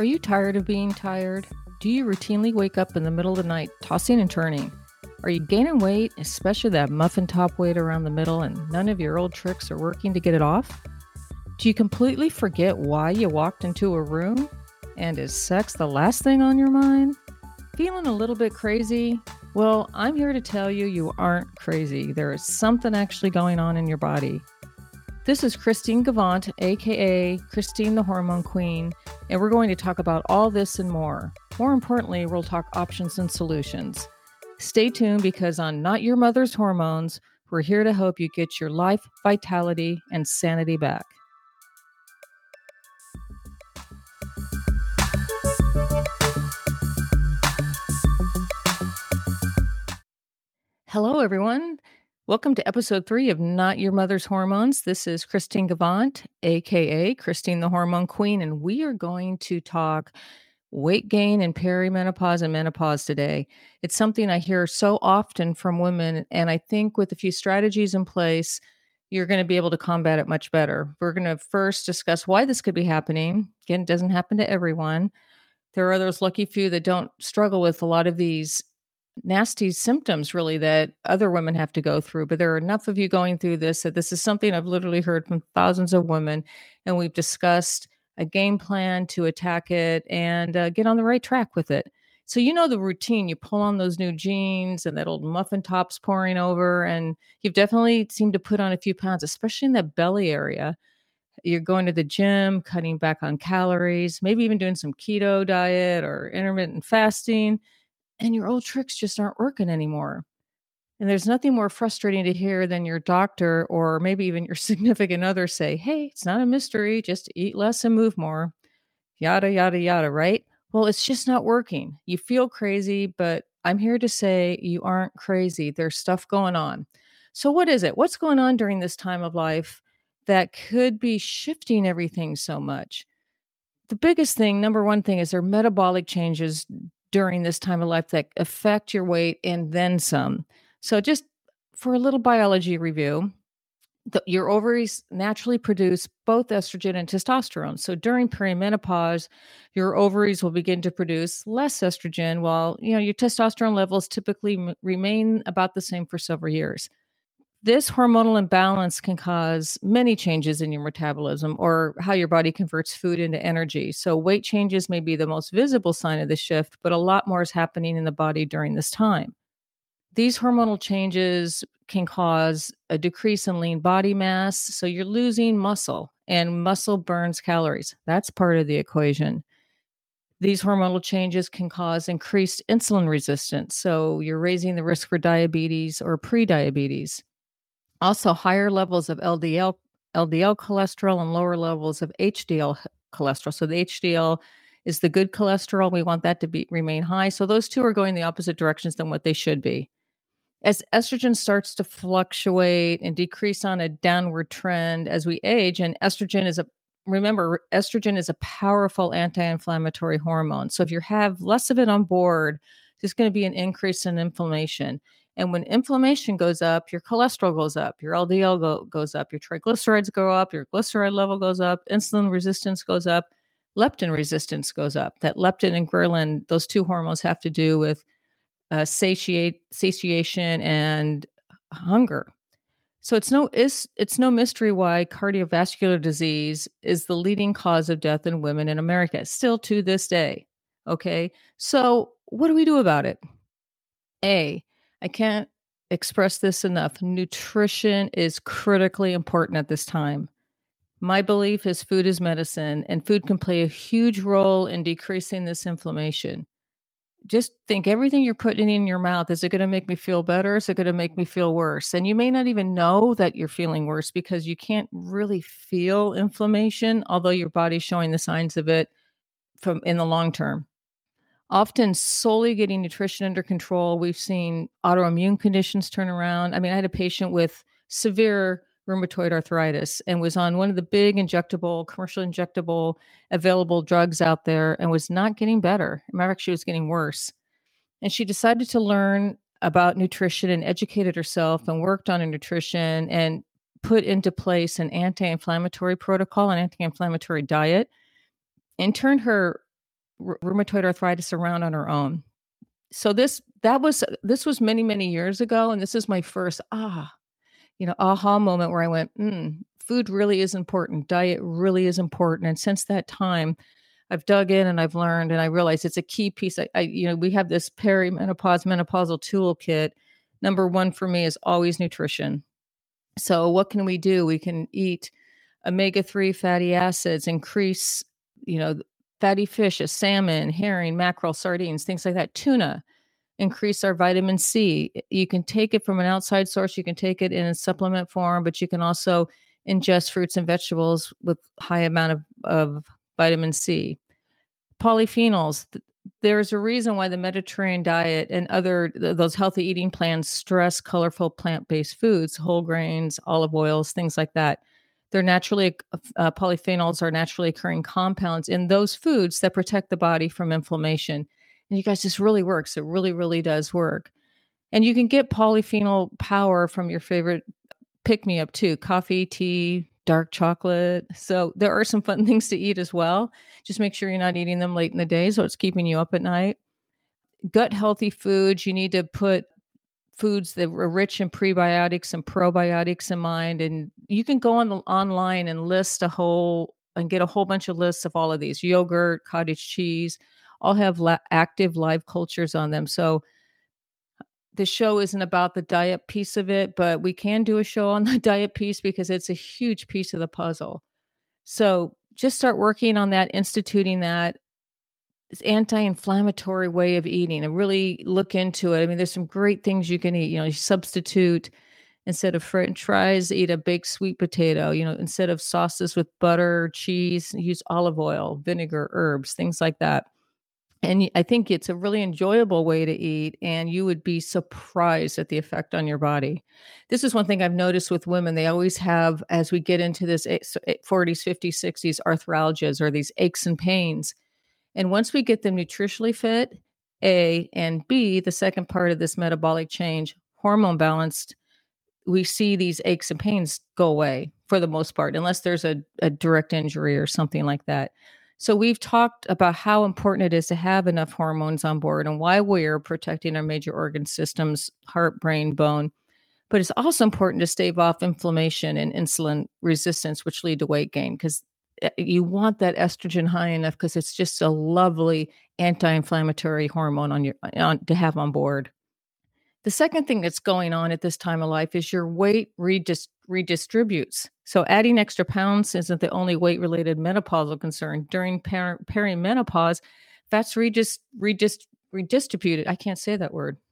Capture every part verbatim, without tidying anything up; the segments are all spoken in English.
Are you tired of being tired? Do you routinely wake up in the middle of the night tossing and turning? Are you gaining weight, especially that muffin top weight around the middle, and none of your old tricks are working to get it off? Do you completely forget why you walked into a room? And is sex the last thing on your mind? Feeling a little bit crazy? Well, I'm here to tell you you aren't crazy. There is something actually going on in your body. This is Christine Gavant, aka Christine the Hormone Queen, and we're going to talk about all this and more. More importantly, we'll talk options and solutions. Stay tuned because on Not Your Mother's Hormones, we're here to help you get your life, vitality, and sanity back. Hello, everyone. Welcome to episode three of Not Your Mother's Hormones. This is Christine Gavant, aka Christine the Hormone Queen, and we are going to talk weight gain and perimenopause and menopause today. It's something I hear so often from women, and I think with a few strategies in place, you're going to be able to combat it much better. We're going to first discuss why this could be happening. Again, it doesn't happen to everyone. There are those lucky few that don't struggle with a lot of these nasty symptoms really that other women have to go through, but there are enough of you going through this that this is something I've literally heard from thousands of women, and we've discussed a game plan to attack it and uh, get on the right track with it. So you know the routine, you pull on those new jeans and that old muffin top's pouring over, and you've definitely seemed to put on a few pounds, especially in that belly area. You're going to the gym, cutting back on calories, maybe even doing some keto diet or intermittent fasting, and your old tricks just aren't working anymore. And there's nothing more frustrating to hear than your doctor or maybe even your significant other say, "Hey, it's not a mystery, just eat less and move more." Yada, yada, yada, right? Well, it's just not working. You feel crazy, but I'm here to say you aren't crazy. There's stuff going on. So, what is it? What's going on during this time of life that could be shifting everything so much? The biggest thing, number one thing, is there are metabolic changes during this time of life that affect your weight and then some. So, just for a little biology review, the, your ovaries naturally produce both estrogen and testosterone. So, during perimenopause, your ovaries will begin to produce less estrogen, while you know your testosterone levels typically m- remain about the same for several years. This hormonal imbalance can cause many changes in your metabolism or how your body converts food into energy. So, weight changes may be the most visible sign of the shift, but a lot more is happening in the body during this time. These hormonal changes can cause a decrease in lean body mass. So, you're losing muscle, and muscle burns calories. That's part of the equation. These hormonal changes can cause increased insulin resistance. So, you're raising the risk for diabetes or prediabetes. Also, higher levels of L D L L D L cholesterol and lower levels of H D L cholesterol. So the H D L is the good cholesterol. We want that to be remain high. So those two are going the opposite directions than what they should be. As estrogen starts to fluctuate and decrease on a downward trend as we age, and estrogen is a remember estrogen is a powerful anti-inflammatory hormone. So if you have less of it on board, there's going to be an increase in inflammation. And when inflammation goes up, your cholesterol goes up, your L D L go, goes up, your triglycerides go up, your glyceride level goes up, insulin resistance goes up, leptin resistance goes up. That leptin and ghrelin, those two hormones have to do with uh, satiate, satiation and hunger. So it's no it's, it's no mystery why cardiovascular disease is the leading cause of death in women in America, still to this day. Okay, so what do we do about it? A, I can't express this enough. Nutrition is critically important at this time. My belief is food is medicine, and food can play a huge role in decreasing this inflammation. Just think everything you're putting in your mouth, is it going to make me feel better? Is it going to make me feel worse? And you may not even know that you're feeling worse because you can't really feel inflammation, although your body's showing the signs of it from in the long term. Often solely getting nutrition under control, we've seen autoimmune conditions turn around. I mean, I had a patient with severe rheumatoid arthritis and was on one of the big injectable, commercial injectable available drugs out there and was not getting better. Matter of fact, she was getting worse. And she decided to learn about nutrition and educated herself and worked on her nutrition and put into place an anti-inflammatory protocol, an anti-inflammatory diet, and turned her r- rheumatoid arthritis around on her own. So this that was this was many many years ago, and this is my first ah you know aha moment where I went, mm, food really is important. Diet really is important. And since that time, I've dug in and I've learned, and I realize it's a key piece. I, I you know we have this perimenopause menopausal toolkit. Number one for me is always nutrition. So what can we do? We can eat omega three fatty acids, increase, you know, fatty fishes, salmon, herring, mackerel, sardines, things like that, tuna, increase our vitamin C. You can take it from an outside source, you can take it in a supplement form, but you can also ingest fruits and vegetables with high amount of, of vitamin C. Polyphenols. th- There's a reason why the Mediterranean diet and other th- those healthy eating plans stress colorful plant-based foods, whole grains, olive oils, things like that. They're naturally uh, Polyphenols are naturally occurring compounds in those foods that protect the body from inflammation. And you guys, this really works. It really, really does work. And you can get polyphenol power from your favorite pick me up too: coffee, tea, dark chocolate. So there are some fun things to eat as well. Just make sure you're not eating them late in the day so it's keeping you up at night. Gut healthy foods, you need to put foods that are rich in prebiotics and probiotics in mind. And you can go on the, online and list a whole and get a whole bunch of lists of all of these: yogurt, cottage cheese, all have la- active live cultures on them. So the show isn't about the diet piece of it, but we can do a show on the diet piece because it's a huge piece of the puzzle. So just start working on that, instituting that anti-inflammatory way of eating and really look into it. I mean, there's some great things you can eat. You know, you substitute, instead of french fries, eat a baked sweet potato. You know, instead of sauces with butter, cheese, use olive oil, vinegar, herbs, things like that. And y I think it's a really enjoyable way to eat, and you would be surprised at the effect on your body. This is one thing I've noticed with women. They always have, as we get into this a s eh, forties, fifties, sixties, arthralgias or these aches and pains. And once we get them nutritionally fit, A, and B, the second part of this metabolic change, hormone balanced, we see these aches and pains go away for the most part, unless there's a, a direct injury or something like that. So we've talked about how important it is to have enough hormones on board and why we're protecting our major organ systems, heart, brain, bone. But it's also important to stave off inflammation and insulin resistance, which lead to weight gain, because you want that estrogen high enough because it's just a lovely anti-inflammatory hormone on your on, to have on board. The second thing that's going on at this time of life is your weight redis- redistributes. So, adding extra pounds isn't the only weight related menopausal concern. During per- perimenopause, fats redis- redis- redistributed. I can't say that word.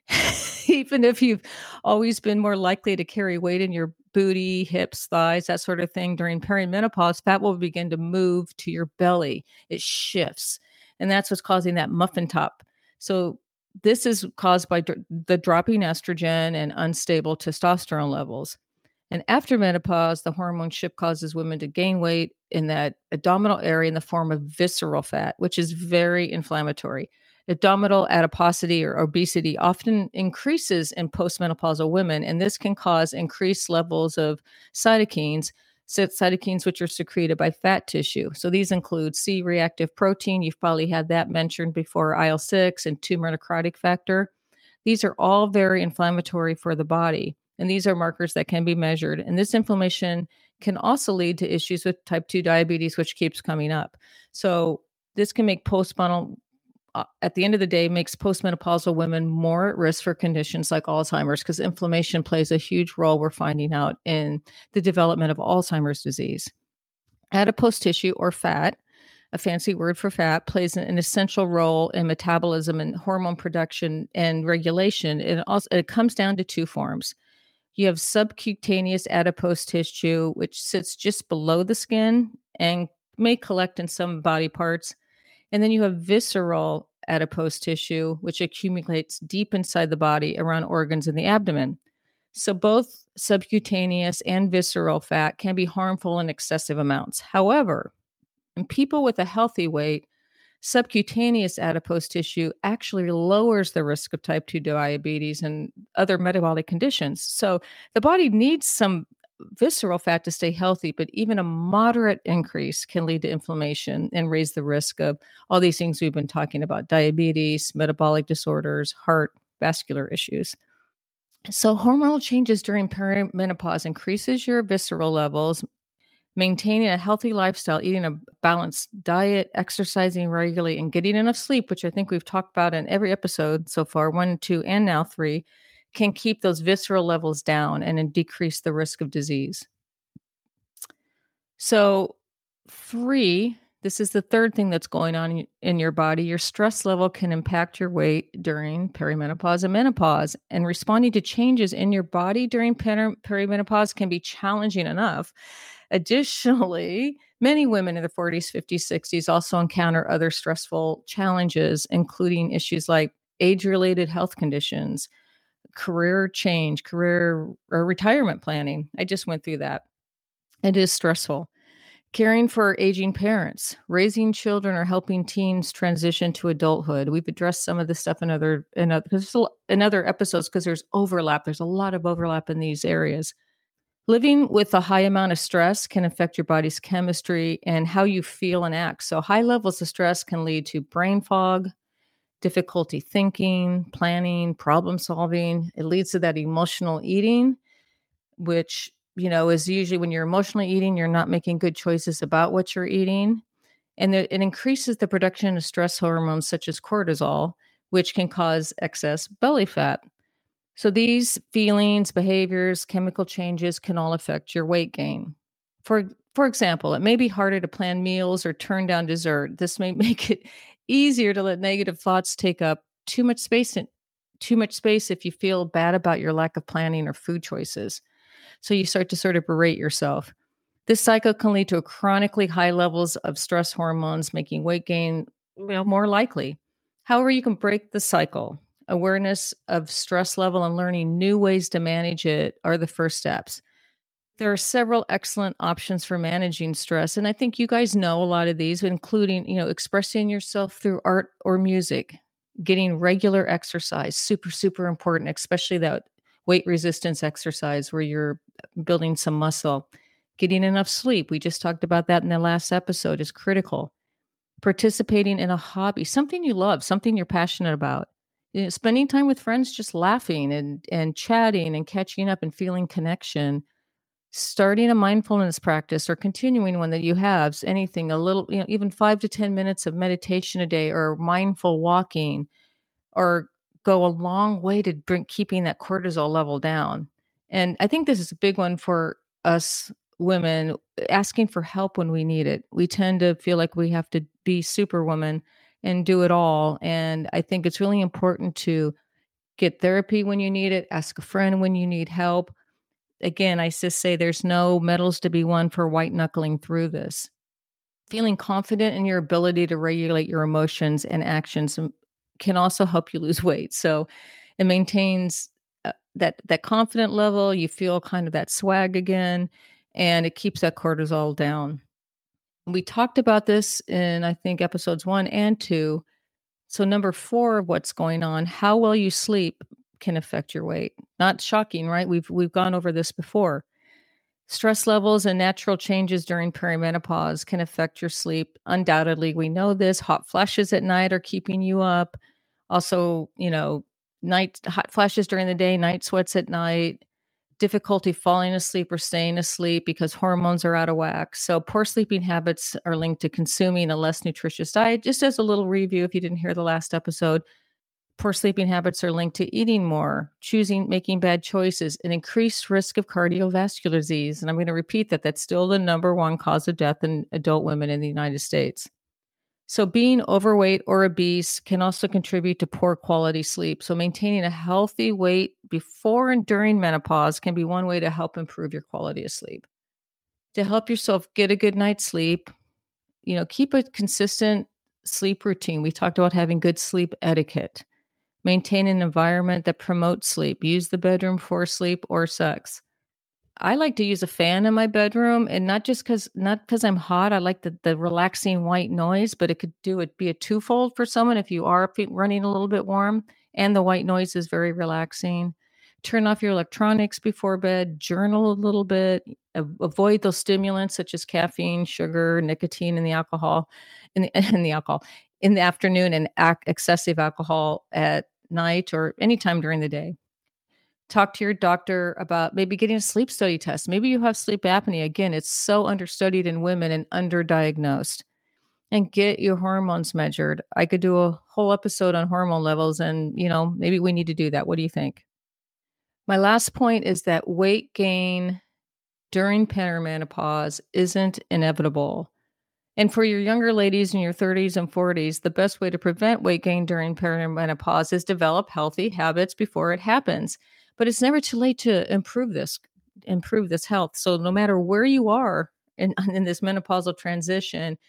Even if you've always been more likely to carry weight in your booty, hips, thighs, that sort of thing, during perimenopause, fat will begin to move to your belly. It shifts. And that's what's causing that muffin top. So, this is caused by dr- the dropping estrogen and unstable testosterone levels. And after menopause, the hormone shift causes women to gain weight in that abdominal area in the form of visceral fat, which is very inflammatory. Abdominal adiposity or obesity often increases in postmenopausal women, and this can cause increased levels of cytokines, cy- cytokines which are secreted by fat tissue. So these include C reactive protein. You've probably had that mentioned before, I L six, and tumor necrotic factor. These are all very inflammatory for the body, and these are markers that can be measured. And this inflammation can also lead to issues with type two diabetes, which keeps coming up. So this can make postmenopausal uh, at the end of the day, makes postmenopausal women more at risk for conditions like Alzheimer's, because inflammation plays a huge role, we're finding out, in the development of Alzheimer's disease. Adipose tissue, or fat, a fancy word for fat, plays an, an essential role in metabolism and hormone production and regulation. It also it comes down to two forms. You have subcutaneous adipose tissue, which sits just below the skin and may collect in some body parts. And then you have visceral adipose tissue, which accumulates deep inside the body around organs in the abdomen. So both subcutaneous and visceral fat can be harmful in excessive amounts. However, in people with a healthy weight, subcutaneous adipose tissue actually lowers the risk of type two diabetes and other metabolic conditions. So the body needs some visceral fat to stay healthy, but even a moderate increase can lead to inflammation and raise the risk of all these things we've been talking about: diabetes, metabolic disorders, heart, vascular issues. So, hormonal changes during perimenopause increases your visceral levels. Maintaining a healthy lifestyle, eating a balanced diet, exercising regularly, and getting enough sleep, which I think we've talked about in every episode so far, one, two, and now three, can keep those visceral levels down and then decrease the risk of disease. So, three, this is the third thing that's going on in, in your body. Your stress level can impact your weight during perimenopause and menopause. And responding to changes in your body during peri- perimenopause can be challenging enough. Additionally, many women in their forties, fifties, sixties also encounter other stressful challenges, including issues like age related health conditions, career change, career or retirement planning. I just went through that. It is stressful. Caring for aging parents, raising children, or helping teens transition to adulthood. We've addressed some of this stuff in other in other, in other episodes because there's overlap. There's a lot of overlap in these areas. Living with a high amount of stress can affect your body's chemistry and how you feel and act. So, high levels of stress can lead to brain fog, difficulty thinking, planning, problem solving. It leads to that emotional eating, which, you know, is usually when you're emotionally eating, you're not making good choices about what you're eating. And it increases the production of stress hormones such as cortisol, which can cause excess belly fat. So these feelings, behaviors, chemical changes can all affect your weight gain. For for example, it may be harder to plan meals or turn down dessert. This may make it easier to let negative thoughts take up too much space in, too much space if you feel bad about your lack of planning or food choices. So you start to sort of berate yourself. This cycle can lead to chronically high levels of stress hormones, making weight gain, you know, more likely. However, you can break the cycle. Awareness of stress level and learning new ways to manage it are the first steps. There are several excellent options for managing stress, and I think you guys know a lot of these, including, you know, expressing yourself through art or music, getting regular exercise, super super important, especially that weight resistance exercise where you're building some muscle. Getting enough sleep, we just talked about that in the last episode, is critical. Participating in a hobby, something you love, something you're passionate about. You know, spending time with friends, just laughing and and chatting and catching up and feeling connection. Starting a mindfulness practice or continuing one that you have, s- anything, a little, you know, even five to ten minutes of meditation a day or mindful walking or go a long way to bring keeping that cortisol level down. And I think this is a big one for us women, asking for help when we need it. We tend to feel like we have to be superwoman and do it all. And I think it's really important to get therapy when you need it, ask a friend when you need help. Again, I just say there's no medals to be won for white knuckling through this. Feeling confident in your ability to regulate your emotions and actions m- can also help you lose weight. So it maintains uh, that that confident level. You feel kind of that swag again, and it keeps that cortisol down. We talked about this in, I think, episodes one and two. So number four, of what's going on, how well you sleep can affect your weight. Not shocking, right? We've we've gone over this before. Stress levels and natural changes during perimenopause can affect your sleep. Undoubtedly, we know this. Hot flashes at night are keeping you up. Also, you know, night hot flashes during the day, night sweats at night, difficulty falling asleep or staying asleep because hormones are out of whack. So, poor sleeping habits are linked to consuming a less nutritious diet. Just as a little review, if you didn't hear the last episode, poor sleeping habits are linked to eating more, choosing, making bad choices, an increased risk of cardiovascular disease. And I'm going to repeat that that's still the number one cause of death in adult women in the United States. So, being overweight or obese can also contribute to poor quality sleep. So, maintaining a healthy weight before and during menopause can be one way to help improve your quality of sleep. To help yourself get a good night's sleep, you know, keep a consistent sleep routine. We talked about having good sleep etiquette. Maintain an environment that promotes sleep. Use the bedroom for sleep or sex. I like to use a fan in my bedroom, and not just because not because I'm hot. I like the the relaxing white noise, but it could do it be a twofold for someone if you are fe- running a little bit warm, and the white noise is very relaxing. Turn off your electronics before bed, journal a little bit, a- avoid those stimulants such as caffeine, sugar, nicotine, and the alcohol, in the, and the alcohol in the afternoon, and ac- excessive alcohol at night or anytime during the day. Talk to your doctor about maybe getting a sleep study test. Maybe you have sleep apnea. Again, it's so understudied in women and underdiagnosed. And get your hormones measured. I could do a whole episode on hormone levels and, you know, maybe we need to do that. What do you think? My last point is that weight gain during perimenopause isn't inevitable. And for your younger ladies in your thirties and forties, the best way to prevent weight gain during perimenopause is develop healthy habits before it happens. But it's never too late to improve this, improve this health. So no matter where you are in, in this menopausal transition,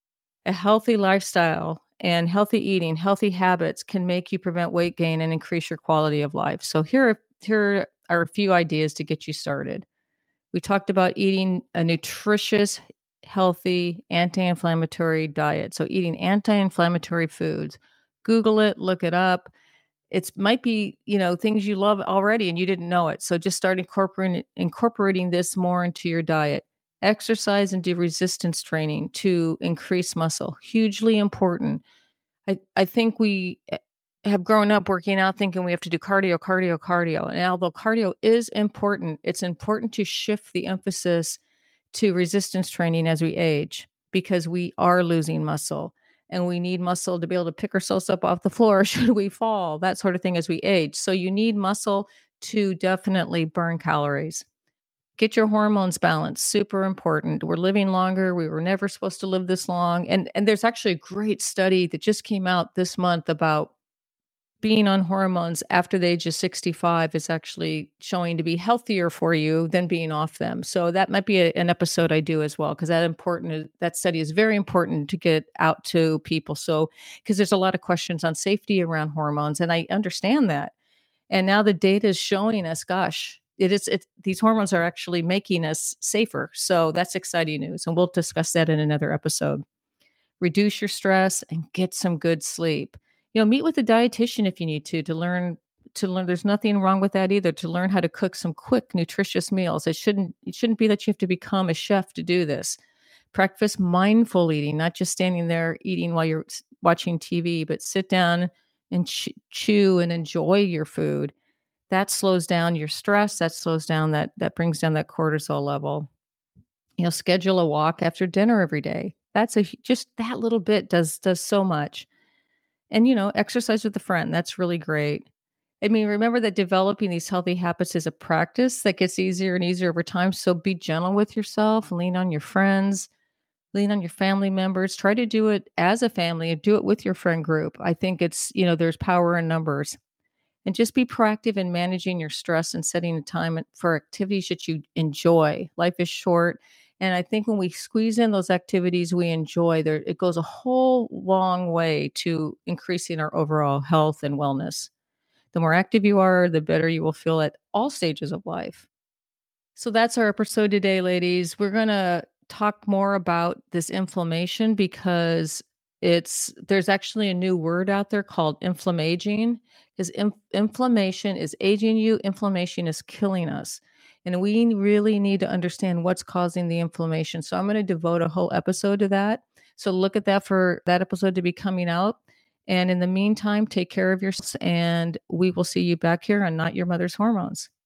a healthy lifestyle and healthy eating, healthy habits can make you prevent weight gain and increase your quality of life. So here are, here are a few ideas to get you started. We talked about eating a nutritious, healthy, anti-inflammatory diet. So eating anti-inflammatory foods. Google it, look it up. It might be, you know, things you love already and you didn't know it. So just start incorporating incorporating this more into your diet. Exercise and do resistance training to increase muscle. Hugely important. I, I think we eh, have grown up working out thinking we have to do cardio, cardio, cardio. And although cardio is important, it's important to shift the emphasis to resistance training as we age because we are losing muscle and we need muscle to be able to pick ourselves up off the floor should we fall, that sort of thing as we age. So you need muscle to definitely burn calories. Get your hormones balanced, super important. We're living longer. We were never supposed to live this long. And and there's actually a great study that just came out this month about being on hormones after the age of sixty-five is actually showing to be healthier for you than being off them. So that might be a, an episode I do as well because that important that study is very important to get out to people. So because there's a lot of questions on safety around hormones, and I understand that. And now the data is showing us, gosh, it is it these hormones are actually making us safer. So that's exciting news, and we'll discuss that in another episode. Reduce your stress and get some good sleep. You know, meet with a dietitian if you need to to learn to learn there's nothing wrong with that either to learn how to cook some quick nutritious meals. It shouldn't it shouldn't be that you have to become a chef to do this. Practice mindful eating, not just standing there eating while you're s- watching T V, but sit down and ch- chew and enjoy your food. That slows down your stress, that slows down that that brings down that cortisol level. You know, schedule a walk after dinner every day. That's a hu just that little bit does does so much. And, you know, exercise with a friend, that's really great. I mean, remember that developing these healthy habits is a practice that gets easier and easier over time, so be gentle with yourself, lean on your friends, lean on your family members, try to do it as a family and do it with your friend group. I think it's, you know, there's power in numbers. And just be proactive in managing your stress and setting a time for activities that you enjoy. Life is short. And I think when we squeeze in those activities we enjoy, there it goes a whole long way to increasing our overall health and wellness. The more active you are, the better you will feel at all stages of life. So that's our episode today, ladies. We're going to talk more about this inflammation because it's there's actually a new word out there called inflammaging because inf- inflammation is aging you, inflammation is killing us. And we really need to understand what's causing the inflammation. So I'm going to devote a whole episode to that. So look at that for that episode to be coming out. And in the meantime, take care of yourselves and we will see you back here on Not Your Mother's Hormones.